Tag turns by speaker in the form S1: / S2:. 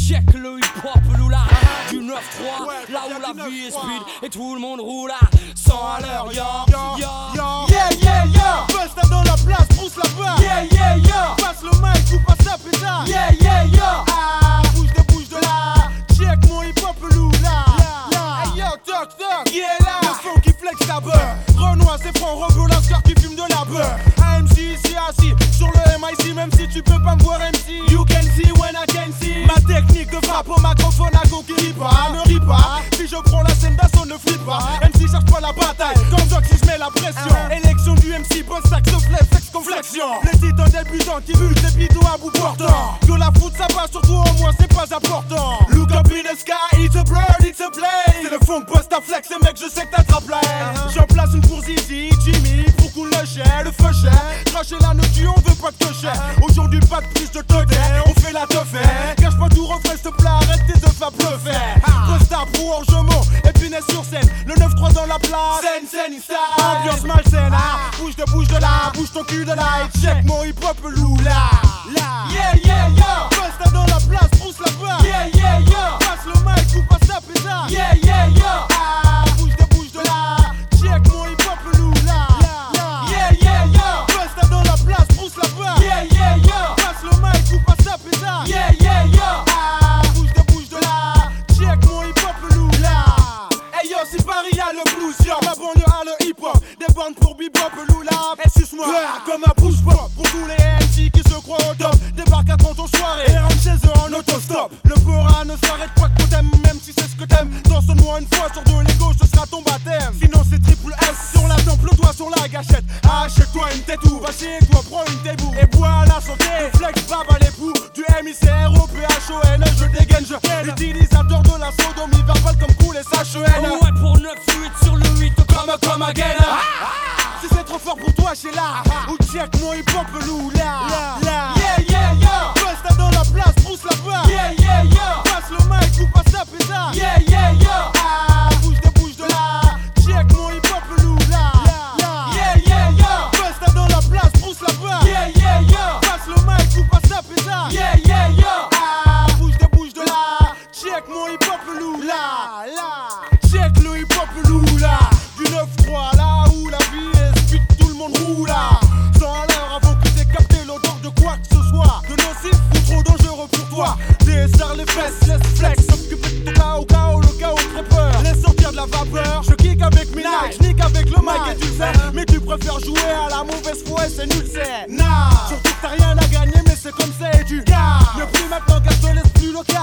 S1: check le hip-hop loula du 9-3, là où la vie est speed et tout le monde roule à 100 à l'heure,
S2: Yeah, yeah, yeah. Busta dans la place, pousse la barre.
S1: Yeah, yeah, yeah.
S2: Passe le mic ou passe la pétard.
S1: Yeah, yeah, yeah.
S2: Ah, bouge de là. Check mon hip-hop loula. Hey yo, toc toc. Qui est là? Le son qui flex ta beurre. Renoir, c'est franc, Robo, Lascar qui fume de la beurre. AMC ici assis sur le MIC, même si tu peux pas me voir MC. You can see when I can see. Ma technique de frappe au microphone à go qui rit pas, ne ris pas. Si je prends la scène d'assaut, ne flippe pas. MC cherche pas la bataille, comme Doc si je mets la pression. Élection du MC, bon sac de flèche, sexe conflexion. Les titans débutants qui butent des bidons à bout portant. Que la foot ça passe, surtout au moins c'est pas important. Look up in the sky, it's a bird, it's a plane. C'est le fond post à flex, et mec je sais que t'attrapes la haine. J'en place une pour Zizi, Jimmy, pour cool le chien, le feu cher. Cracher la note, on veut pas de cher. Aujourd'hui pas de plus de totem, on fait la teuf. Cache pas tout, refrais te plat, arrête tes œufs à bluffer. Costa pour Orgemont, épinay sur scène. Le 9-3 dans la place, scène, ambiance malsaine. Bouge de là, bouge ton cul de là. Et check mon hip-hop loula. Yeah, yeah, yeah. Costa dans la place, pousse la barre. Yeah, yeah, yeah. Passe le mic ou passe la pétard. Yeah, yeah, yeah. Bouge de là. Check mon hip-hop loula. Yeah, yeah, yeah. Costa dans la place, pousse la barre. Yeah, yeah, yeah. Passe le mic ou passe la pétard. Yeah, yeah, yeah. Bouge de là. Check mon hip-hop loula. Hey yo, si Paris a le blues, yo, ma banlieue a le hip-hop. Des bandes pour bebop loula. Et suce-moi comme un push-pop. Pour tous les MC qui se croient au top. Débarque à 30 en soirée et rentre chez eux en autostop. Le Bora ne s'arrête pas que t'aimes, même si c'est ce que t'aimes. Danse-moi une fois sur deux les gauches, ce sera ton baptême. Sinon c'est triple S sur la tempe, le doigt sur la gâchette. Achète-toi une tétou, va chez toi, prends une débou. Et bois à la santé, flex, baba l'époux. Du MICR au PHON, je dégaine, je ken. Utilisateur de la sodomie verbale comme cool et SHEN.
S1: Ouais pour 9-8 sur le 8 comme again.
S2: Si c'est trop fort pour toi, c'est là. Ou check mon hip-hop loula. Yeah, yeah, yeah. Busta dans la place, pousse la barre. Yeah, yeah, yeah. Passe le mic ou passe la pétard. Yeah, yeah, yeah. Bouge de là. Check mon hip-hop loula. Yeah, yeah, yeah. Busta dans la place, pousse la barre. Yeah, yeah, yeah. Passe le mic ou passe la pétard. Yeah, yeah, yeah. Bouge de là. Check mon hip-hop loula. Check le hip-hop loula. Du 9-3 là où la vie est speed, tout le monde roule là. 100 à l'heure avant que t'aies capté l'odeur de quoi que ce soit. De nocif ou trop dangereux pour toi. Desserre les fesses, laisse flex. S'occupe de ton chaos, le chaos très peur. Laisse sortir de la vapeur. Je kick avec mes likes, je nique avec le mic et tu le sais. Mais tu préfères jouer à la mauvaise foi et c'est nul, c'est. Surtout que t'as rien à gagner, mais c'est comme ça et tu. Ne plus maintenant car je te laisse plus loquer.